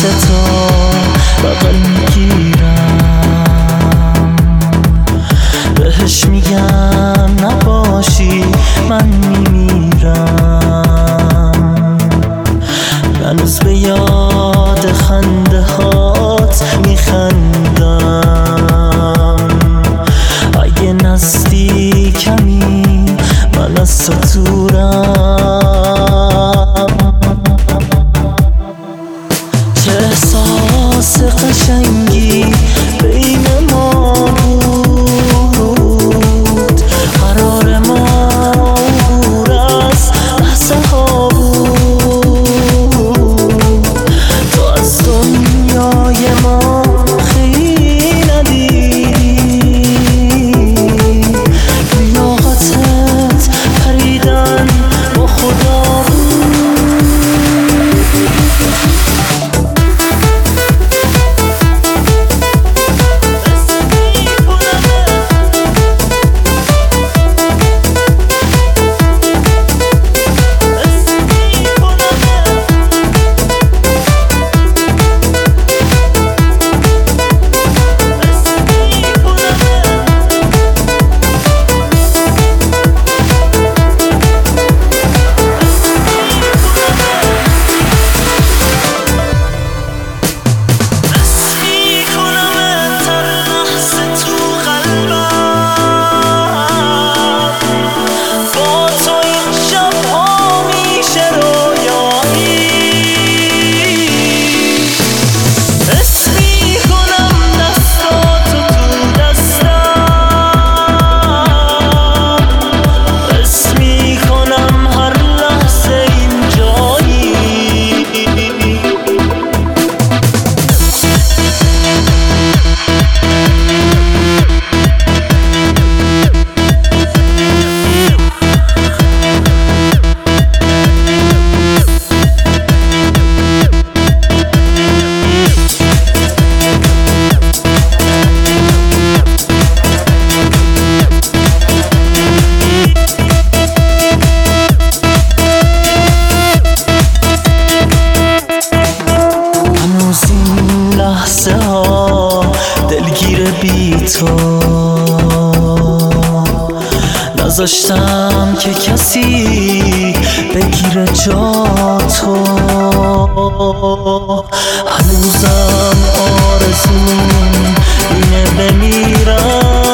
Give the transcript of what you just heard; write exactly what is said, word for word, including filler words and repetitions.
تا بغل میگیرم، بهش میگم نباشی من میمیرم. هنوز به یاد خنده هات میخندم، اگه نزدیکمی من از تو دورم. چه احساس قشنگی بین ما بود، قرار ما عبور از لحظه ها بود. تو از دنیای ما خیلی ندیدی، لیاقتت پریدن با خدا دلگیر بی تو نذاشتم که کسی بگیره جا تو. هنوزم آرزوم اینه بمیرم،